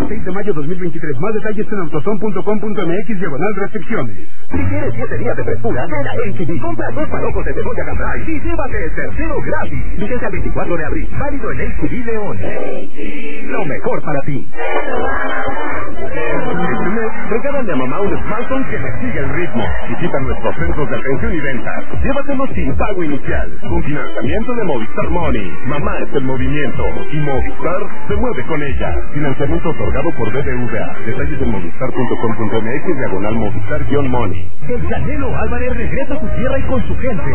6 de mayo 2023. Más detalles en autoson.com.mx/restricciones. Si quieres 7 días de frescura, ven a HB. Compra 2 palocos de cebolla Cambrai y llévate el tercero gratis. Vigencia el 24 de abril. Válido en HB León. Lo mejor para ti. Este mes, regálale a mamá un smartphone que le sigue el ritmo. Visita nuestros centros de atención y venta. Llévatelo sin pago inicial. Con financiamiento de Movistar Money. Mamá es el movimiento. Y Movistar se mueve con ella. Financiamiento otorgado por BBVA. Detalles en movistar.com.mx/Movistar-Money. El Canelo Álvarez regresa a su tierra y con su gente.